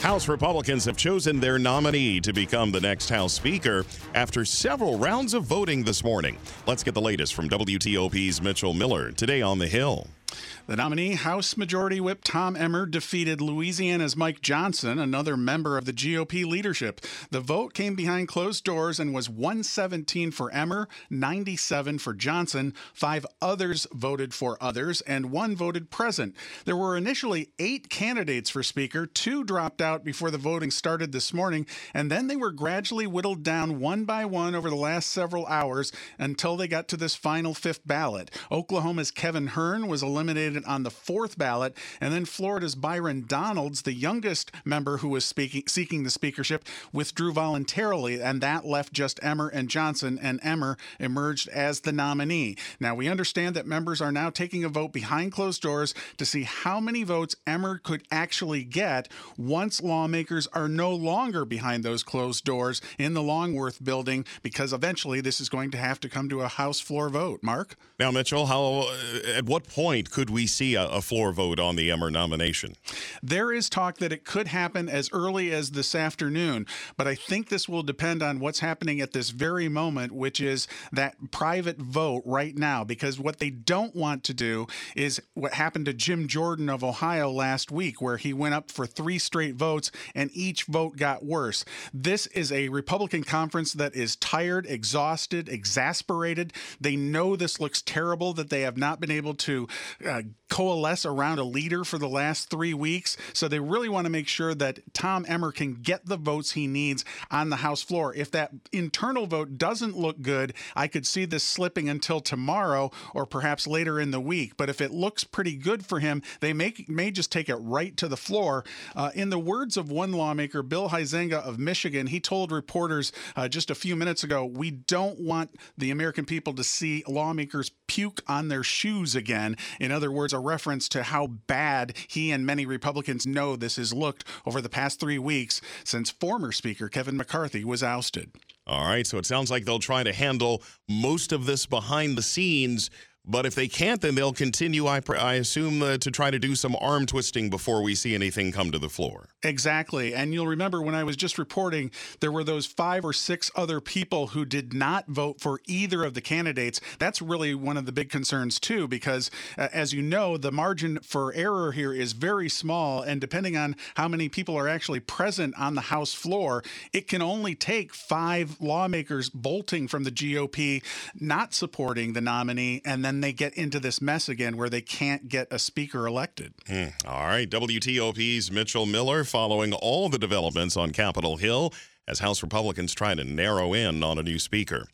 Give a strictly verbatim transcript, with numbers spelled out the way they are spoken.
House Republicans have chosen their nominee to become the next House Speaker after several rounds of voting this morning. Let's get the latest from W T O P's Mitchell Miller today on the Hill. The nominee, House Majority Whip Tom Emmer, defeated Louisiana's Mike Johnson, another member of the G O P leadership. The vote came behind closed doors and was one seventeen for Emmer, ninety-seven for Johnson. Five others voted for others, and one voted present. There were initially eight candidates for Speaker. Two dropped out before the voting started this morning, and then they were gradually whittled down one by one over the last several hours until they got to this final fifth ballot. Oklahoma's Kevin Hern was eliminated on the fourth ballot, and then Florida's Byron Donalds, the youngest member who was speaking, seeking the speakership, withdrew voluntarily, and that left just Emmer and Johnson, and Emmer emerged as the nominee. Now, we understand that members are now taking a vote behind closed doors to see how many votes Emmer could actually get once lawmakers are no longer behind those closed doors in the Longworth building, because eventually this is going to have to come to a House floor vote. Mark? Now, Mitchell, how at what point could we see a, a floor vote on the Emmer nomination? There is talk that it could happen as early as this afternoon, but I think this will depend on what's happening at this very moment, which is that private vote right now, because what they don't want to do is what happened to Jim Jordan of Ohio last week, where he went up for three straight votes and each vote got worse. This is a Republican conference that is tired, exhausted, exasperated. They know this looks terrible, that they have not been able to uh, coalesce around a leader for the last three weeks. So they really want to make sure that Tom Emmer can get the votes he needs on the House floor. If that internal vote doesn't look good, I could see this slipping until tomorrow or perhaps later in the week. But if it looks pretty good for him, they may, may just take it right to the floor. Uh, in the words of one lawmaker, Bill Huizenga of Michigan, he told reporters uh, just a few minutes ago, "We don't want the American people to see lawmakers puke on their shoes again." In other words, a reference to how bad he and many Republicans know this has looked over the past three weeks since former Speaker Kevin McCarthy was ousted. All right, so it sounds like they'll try to handle most of this behind the scenes. But if they can't, then they'll continue, I, I assume, uh, to try to do some arm twisting before we see anything come to the floor. Exactly. And you'll remember when I was just reporting, there were those five or six other people who did not vote for either of the candidates. That's really one of the big concerns, too, because, uh, as you know, the margin for error here is very small. And depending on how many people are actually present on the House floor, it can only take five lawmakers bolting from the G O P, not supporting the nominee, and then they get into this mess again where they can't get a speaker elected. Hmm. All right. W T O P's Mitchell Miller following all the developments on Capitol Hill as House Republicans try to narrow in on a new speaker.